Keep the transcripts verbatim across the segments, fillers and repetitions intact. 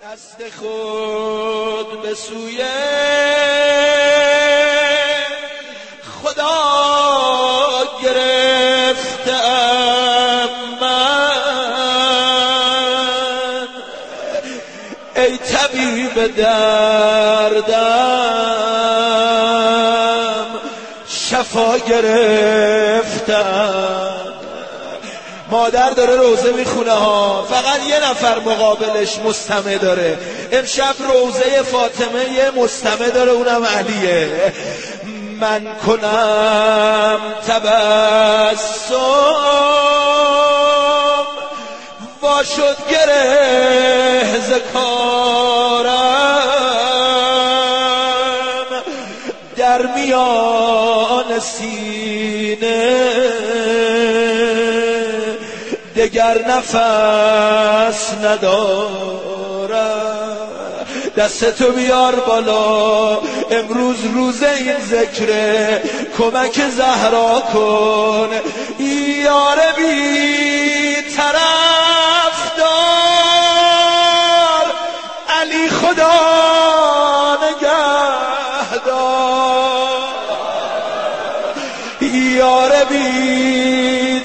دست خود به سوی خدا گرفتم من، ای طبیب دردم شفا گرفتم. مادر داره روزه میخونه ها، فقط یه نفر مقابلش مستمع داره. امشب روزه فاطمه یه مستمع داره، اونم علیه. من کنم تبسم وا شد گره ز کارم، در میان سینه دگر نفس ندارم. دستتو بیار بالا، امروز روز این ذکره، کمک زهرا کن. یار بی طرفدار، علی خدا نگهدار. یار بی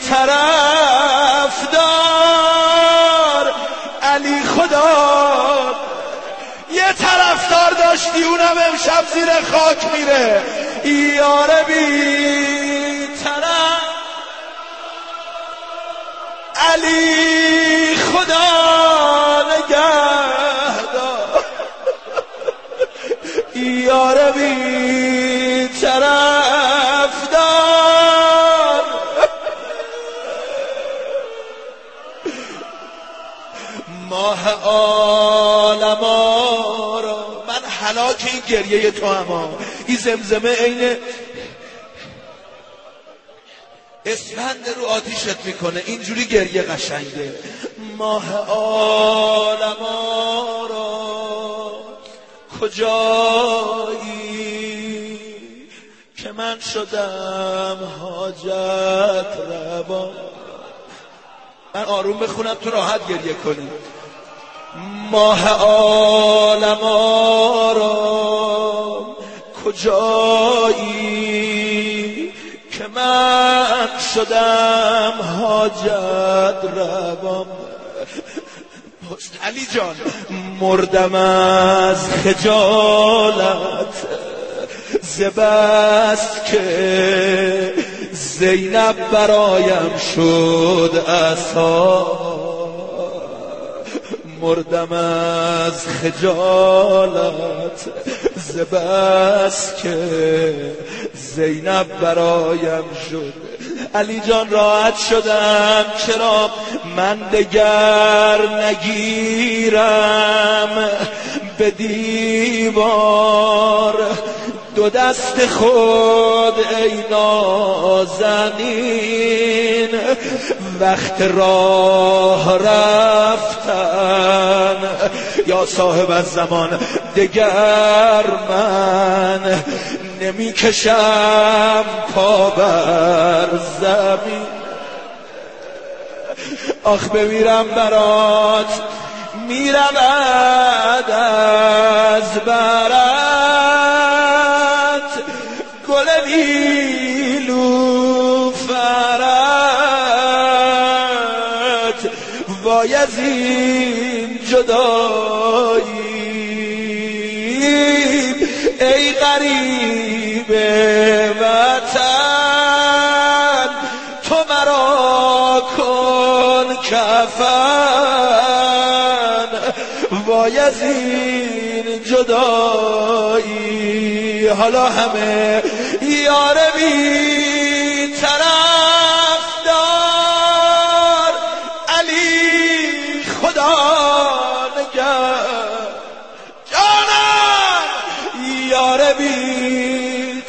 طرفدار، علی خدا. یه طرفدار داشتی اونم امشب زیر خاک میره. یار بی طرف، علی خدا نگهدار. یار بی طرفدار، ماه عالما را. من هلاک این گریه تو اما این زمزمه عین اسفند رو آتیشت میکنه، اینجوری گریه قشنگه. ماه عالما را کجایی که من شدم حاجت روا. من آروم بخونم تو راحت گریه کنی. ماه عالما را کجایی که من شدم حاجت روام. علی جان مردم از خجالت ز بس که زینب برایم شد عصا. مردم از خجالت ز بس که زینب برایم شد. علی جان راحت شدم، چرا من دگر نگیرم به دیوار دو دست خود ای نازنین. وقت راه رفتن یا صاحب الزمان دگر من نمی کشم پا بر زمین. آخ بمیرم برات، میرود از برات گل نیلوفرت. وای از این جدایی ای غریب وطن، تو مرا کن کفن. وای از این جدایی. حالا همه یار بی طرفدار، علی خدا نگهدار. جانم یار بی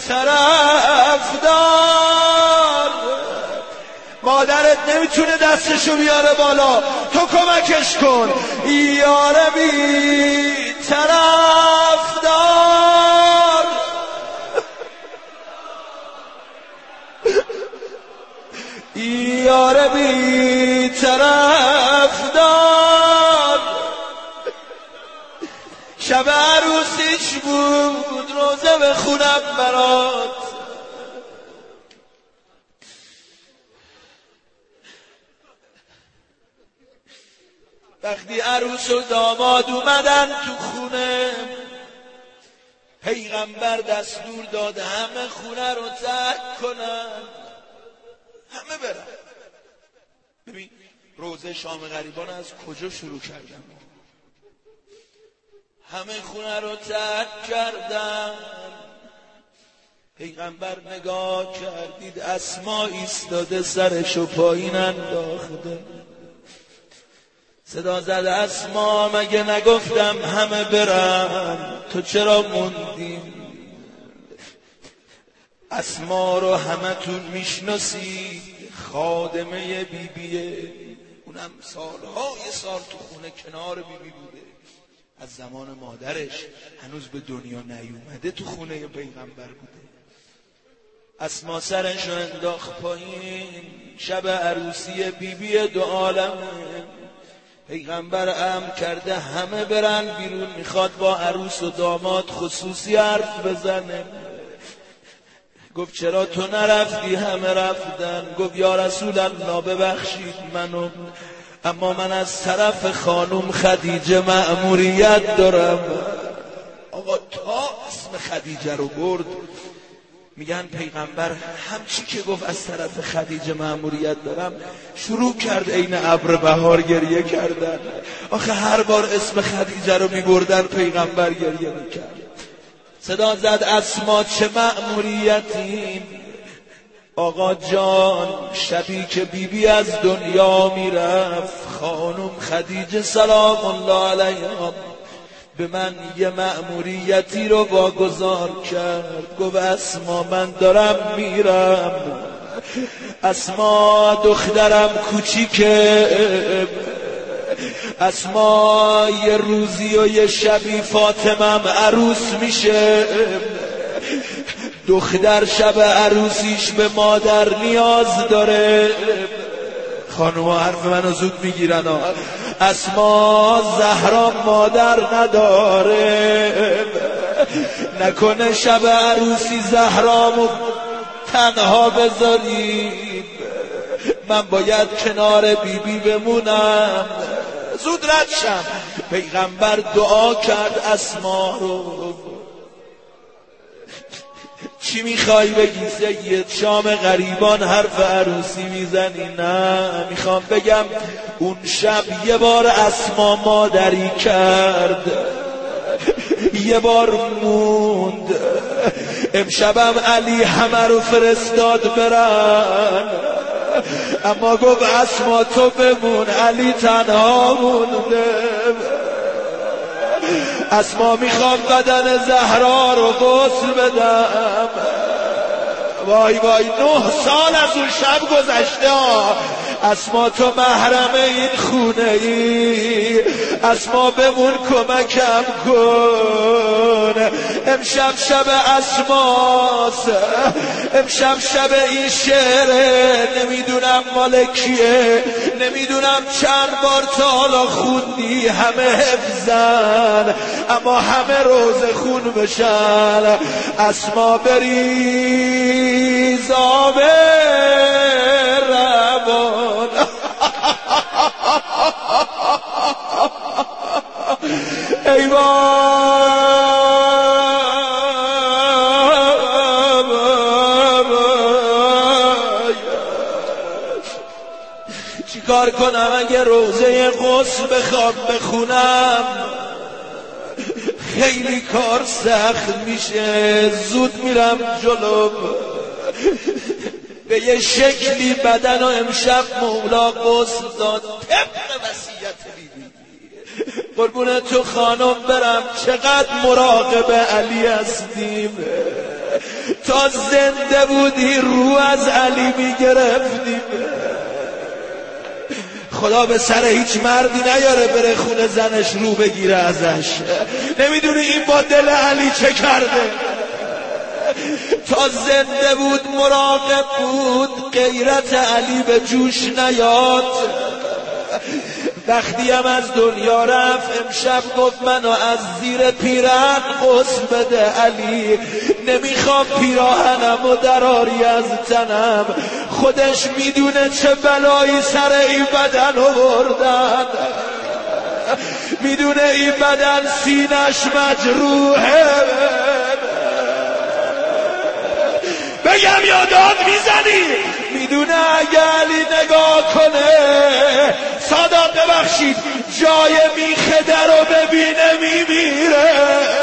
طرفدار. مادرت نمیتونه دستشو بیاره بالا، تو کمکش کن. یار بی طرفدار، یار بی طرفدار. شب عروسیش بود روزه بخونم برات. وقتی عروس و داماد اومدن تو خونه، پیغمبر دستور داد همه خونه رو ترک کنن، همه برن. ببین روزه شام غریبان از کجا شروع کردن؟ همه خونه رو ترک کردن. پیغمبر نگاه کردید اسما ایستاده سرشو پایین انداخته. صدا زد اسما مگه نگفتم همه برن، تو چرا موندی؟ اسما رو همه تون میشناسید، خادمه بیبیه، اونم سالهای سال تو خونه کنار بیبی بوده، از زمان مادرش هنوز به دنیا نیومده تو خونه پیغمبر بوده. اسما سرش رو انداخت پایین. شب عروسی بیبی دو عالمه. پیغمبر امر کرده همه برن بیرون، میخواد با عروس و داماد خصوصی حرف بزنه. گفت چرا تو نرفتی؟ همه رفتن. گفت یا رسول الله ببخشید منو، اما من از طرف خانم خدیجه مأموریت دارم. آقا تا اسم خدیجه رو برد، میگن پیغمبر همچی که گفت از طرف خدیجه مأموریت دارم، شروع کرد عین ابر بهار گریه کردن. آخه هر بار اسم خدیجه رو میبردن پیغمبر گریه میکرد. صدا زد اسما چه مأموریتی؟ آقا جان شبی که بیبی از دنیا میرفت، خانم خدیجه سلام الله علیها به من یه مأموریتی رو واگذار کرد. گفت اسما من دارم میرم، اسما دخترم کوچیکه، اسما یه روزی و یه شبی فاطمم عروس میشه. دختر شب عروسیش به مادر نیاز داره. خانوما حرف منو زود میگیرن ها. اسما زهرا مادر نداره، نکنه شب عروسی زهرامو تنها بذاریم، من باید کنار بیبی بی بمونم. زود رد شم. پیغمبر دعا کرد اسما رو. چی میخوای بگی سید؟ شام غریبان حرف عروسی میزنی؟ نه، میخوام بگم اون شب یه بار اسما مادری کرد، یه بار موند. امشبم علی همه رو فرستاد برن، اما گفت اسما تو بمون، علی تنها مونده. اسما میخوام بدن زهرا رو غسل بدم. وای وای نه سال از اون شب گذشته ها. اسما تو محرم این خونه ای، اسما بمون کمکم کن. امشب شب اسماست، امشب شب این شعره، نمیدونم مال کیه، نمیدونم چند بار تا حالا خوندی، همه حفظن اما همه روزه خون بشن. اسما بریز آب روان. ای چی کار کنم اگه روزه غسل بخوام بخونم؟ خیلی کار سخت میشه. زود میرم جلو، به یه شکلی بدن و امشب مولا غسل داد طبق وصیت بیبی. قربون تو خانم برم، چقدر مراقب علی هستیم. تا زنده بودی رو از علی میگرفتیم. خدا به سر هیچ مردی نیاره بره خونه زنش رو بگیره ازش. نمیدونی این با دل علی چه کرده. تا زنده بود مراقب بود غیرت علی به جوش نیاد. وقتی هم از دنیا رفت امشب گفت منو از زیر پیرهن غسل بده علی، نمیخوام پیراهنم و دراری از تنم. خودش میدونه چه بلایی سر این بدن آوردن، میدونه این بدن سینش مجروحه. بگم یا داد میزنی؟ میدونه اگه علی نگاه کنه، سادات ببخشید، جای میخه در رو ببینه میمیره.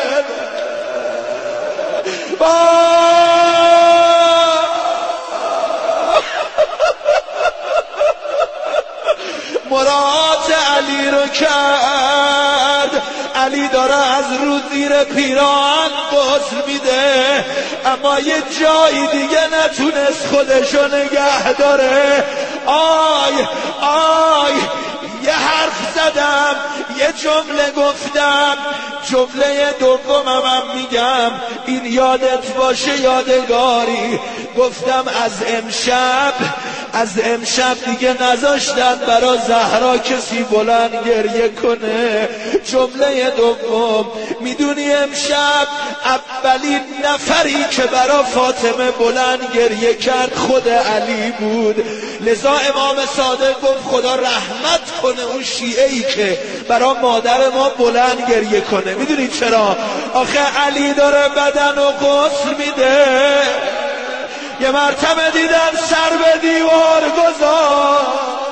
مراد علی رو کرد، علی داره از رو زیر پیراهن غسل میده، اما یه جایی دیگه نتونست خودشو نگه داره. آی آی یه حرف زدم، یه جمله گفتم، جمله دومم هم میگم این یادت باشه یادگاری. گفتم از امشب از امشب دیگه نذاشتن برا زهرا کسی بلند گریه کنه. جمله دوم، میدونی امشب اولین نفری که برا فاطمه بلند گریه کرد خود علی بود. لذا امام صادق گفت خدا رحمت کنه اون شیعه‌ای که برا مادر ما بلند گریه کنه. میدونی چرا؟ آخه علی داره بدن و غسل میده. یه مرتبه دیدم سر به دیوار گذار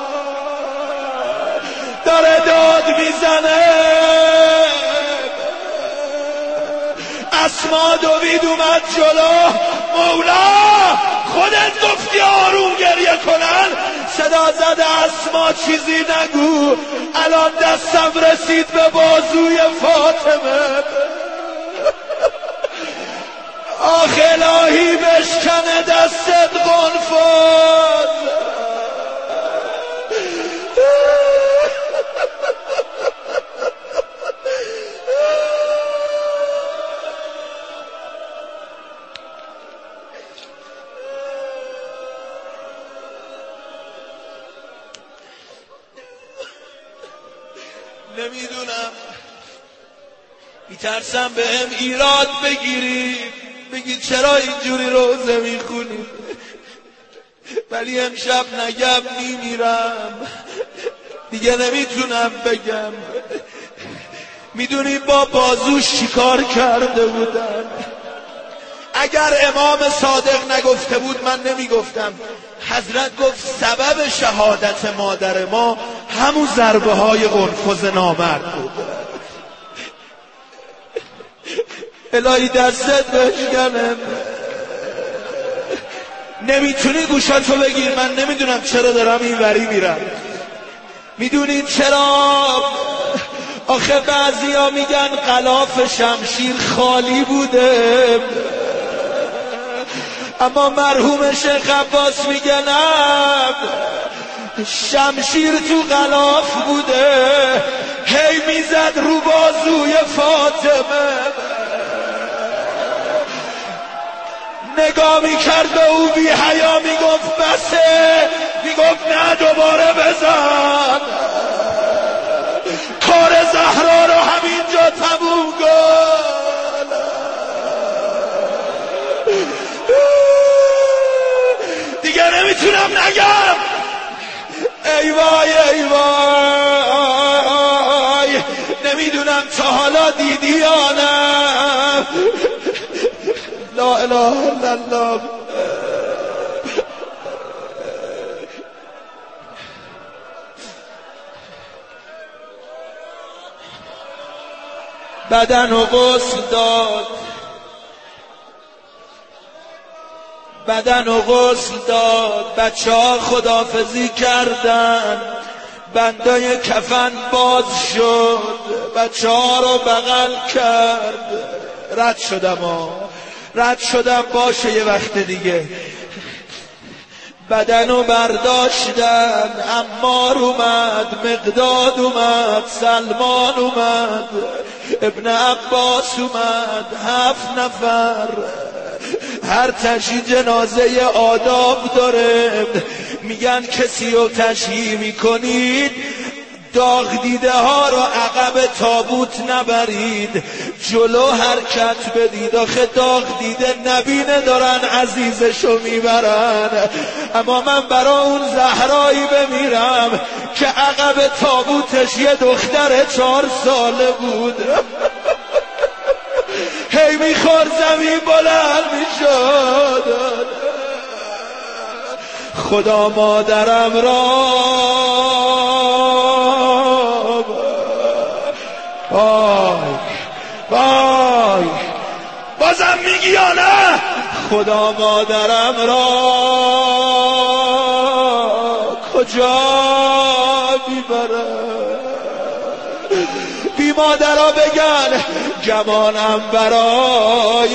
داره داد میزنه. اسما دوید اومد جلو، مولا خودت گفتی آروم گریه کنن. صدا زده اسما چیزی نگو، الان دستم رسید به بازوی فاطمه. آخ الهی بشکنه دستت قنفذ. نمیدونم، میترسم به هم ایراد بگیری، بگی چرا اینجوری روزه میخونی، ولی امشب نگم میمیرم، دیگه نمیتونم بگم. میدونی با بازوش چیکار کرده بودن؟ اگر امام صادق نگفته بود من نمیگفتم. حضرت گفت سبب شهادت مادر ما همون ضربه های قنفذ نامرد بود. الهی دستت بشکنم. نمیتونی گوشاتو بگیر، من نمیدونم چرا دارم این وری میرم. میدونید چرا؟ آخه بعضی ها میگن غلاف شمشیر خالی بوده، اما مرحوم شیخ عباس میگه نه، شمشیر تو غلاف بوده، هی میزد رو بازوی فاطمه، نگاه میکرد به او بی حیا میگفت بسه، میگفت نه دوباره بزن. کار زهرا رو همینجا تموم کن. دیگه نمیتونم نگم. ای وای ای وای، نمیدونم تا حالا دیدی یا نه. لا اله الا الله. بدن و غسل داد، بدن و غسل داد، بچه ها خداحافظی کردن، بندای کفن باز شد، بچه ها رو بغل کرد. رد شدم ها، رد شدم، باشه یه وقت دیگه. بدن رو برداشتن، عمار اومد، مقداد اومد، سلمان اومد، ابن عباس اومد، هفت نفر. هر تشییع جنازه آداب داره. میگن کسی رو تشییع میکنید داغ دیده ها را عقب تابوت نبرید، جلو حرکت بدید. آخه داغ دیده نبینه دارن عزیزشو میبرن، اما من برا اون زهرایی بمیرم که عقب تابوتش یه دختر چهار ساله بود. هی میخور زمین بلند میشد. خدا مادرم را وای وای بازم میگی یا نه؟ خدا مادرم را کجا میبره؟ بی مادرها بگن گمانم برای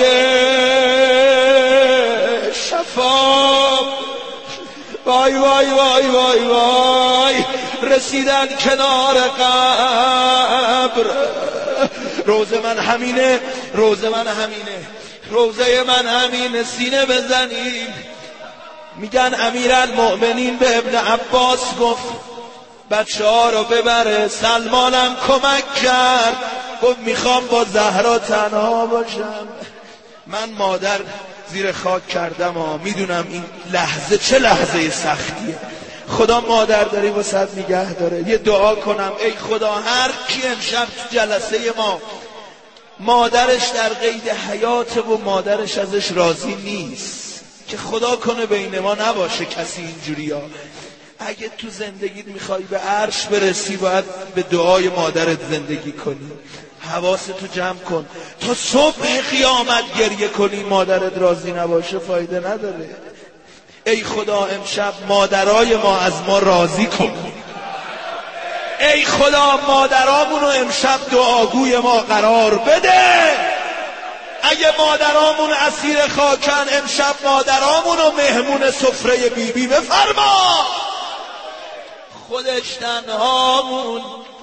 شفا. وای وای وای وای وای رسیدن کنار قبر. روزه من همینه، روزه من همینه، روزه من همینه. سینه بزنیم. میگن امیرالمؤمنین به ابن عباس گفت بچه ها رو ببره. سلمانم کمک کرد، گفت میخوام با زهرا تنها باشم. من مادر زیر خاک کردم ها، میدونم این لحظه چه لحظه سختیه. خدا مادر داری واسه نگه داره. یه دعا کنم ای خدا هر کی امشب تو جلسه ما مادرش در قید حیات و مادرش ازش راضی نیست، که خدا کنه بین ما نباشه کسی اینجوری ها. اگه تو زندگیت میخوای به عرش برسی باید به دعای مادرت زندگی کنی. حواستو جمع کن. تا صبح قیامت گریه کنی مادرت راضی نباشه فایده نداره. ای خدا امشب مادرای ما از ما راضی کن. ای خدا مادرامونو امشب دعاگوی ما قرار بده. اگه مادرامون اسیر خاکن امشب مادرامونو مهمون سفره بیبی بی بفرما. خودش تنهامون.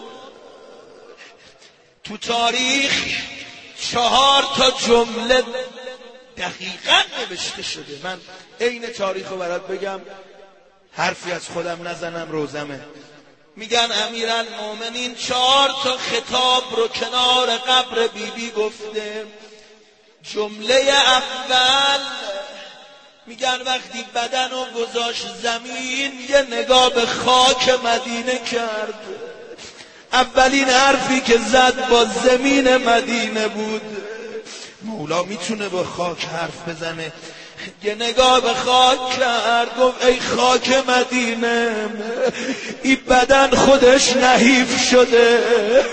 تو تاریخ چهار تا جمله دقیقاً نوشته شده. من عین تاریخ رو برات بگم، حرفی از خودم نزنم، روزمه. میگن امیرالمؤمنین چهار تا خطاب رو کنار قبر بیبی بی گفته. جمله اول میگن وقتی بدن رو گذاشت زمین یه نگاه به خاک مدینه کرد. اولین حرفی که زد با زمین مدینه بود. مولا میتونه با خاک حرف بزنه. یه نگاه به خاک کرد، گفت ای خاک مدینه، این بدن خودش نحیف شده.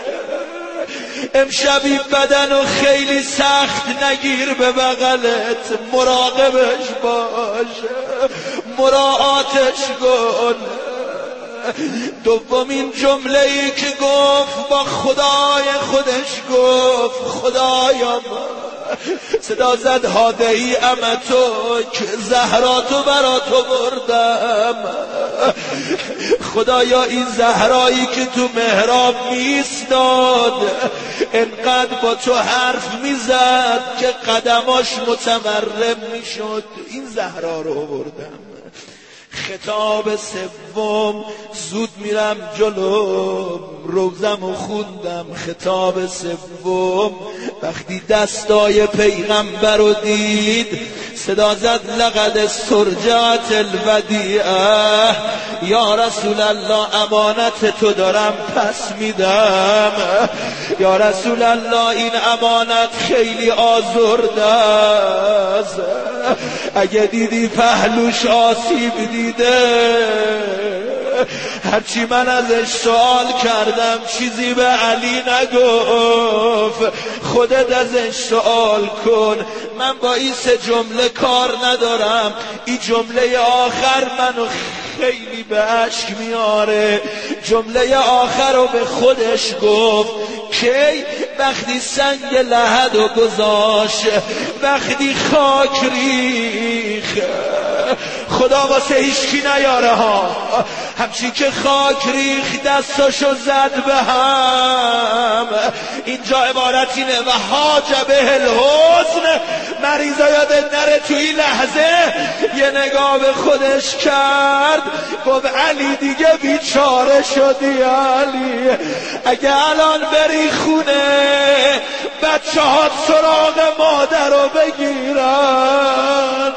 امشب این بدن رو خیلی سخت نگیر به بغلت، مراقبش باش، مراعاتش کن. دومین جمله ای که گفت با خدای خودش گفت خدایا صدا زد هادهی امتک، زهرا تو برا تو بردم. خدایا این زهرایی که تو محراب میستاد انقدر با تو حرف میزد که قدماش متورم میشد، این زهرا رو بردم. خطاب سوم، زود میرم جلو، روزم و خوندم. خطاب سوم وقتی دستای پیغمبر رو دید صدا زد لقد استرجعت الودیعه، یا رسول الله امانت تو دارم پس میدم. یا رسول الله این امانت خیلی آزرده است، اگه دیدی پهلوش آسیب دیده. هرچی من ازش سوال کردم چیزی به علی نگفت، خودت ازش سوال کن. من با این سه جمله کار ندارم، این جمله آخر منو خیلی به اشک میاره. جمله آخر رو به خودش گفت که وقتی سنگ لحد رو گذاشت، وقتی خاک ریخ، خدا واسه هیچکی نیاره ها، همچی که خاک ریخ دستاشو زد به هم. اینجا عبارت اینه و حاج به الحزن مریضا یادت نره توی لحظه یه نگاه به خودش کرد، گفت علی دیگه بیچاره شدی علی، اگه الان بری خونه بچه ها سراغ مادر رو بگیرن.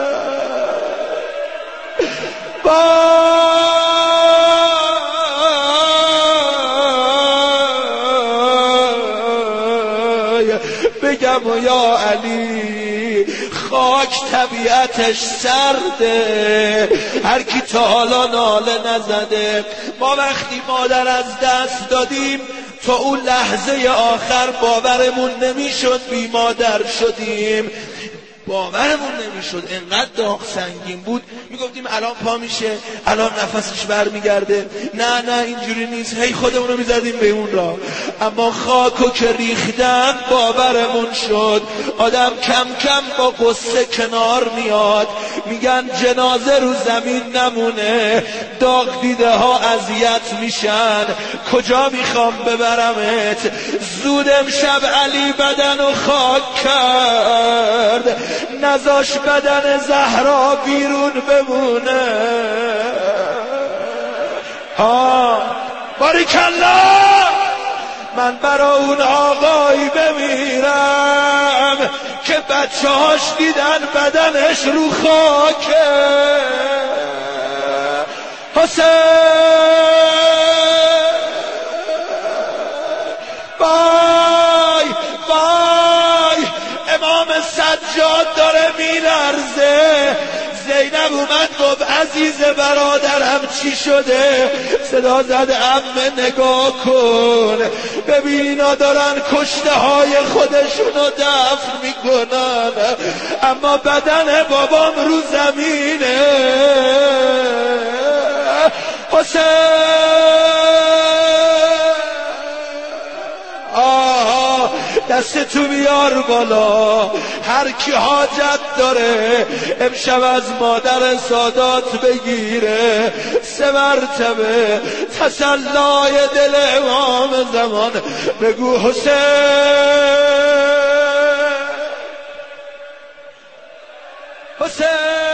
بگم و یا علی خاک طبیعتش سرده، هر کی تا حالا ناله نزده. ما وقتی مادر از دست دادیم تا اون لحظه آخر باورمون نمیشد بی مادر شدیم، باورمون نمیشد، انقدر داغ سنگین بود. میگفتیم الان پا میشه، الان نفسش برمیگرده. نه نه اینجوری نیست، هی خودمون رو میزدیم به اون راه. اما خاکو که ریختن باورمون شد. آدم کم کم با قصه کنار میاد، میگن جنازه رو زمین نمونه، داغ دیده ها اذیت میشن، کجا میخوام ببرمت. زود امشب علی بدن و خاک کرد، نذاش بدن زهرا بیرون بمونه. ها باریکالله، من برا اون آقایی بمیرم که بچه هاش دیدن بدنش رو خاکه. حسین وای وای، امام سجاد داره میلرزه. زینب اومد گفت عزیز برادرم چی شده؟ صدا زد عمه نگاه کن، ببین اینا دارن کشته های خودشونو دفن میکنن، اما بدن بابام رو زمینه. حسین آه دست تو بیار بالا، هر کی حاجت داره امشب از مادر سادات بگیره. سه مرتبه تسلای دل امام زمان بگو حسین حسین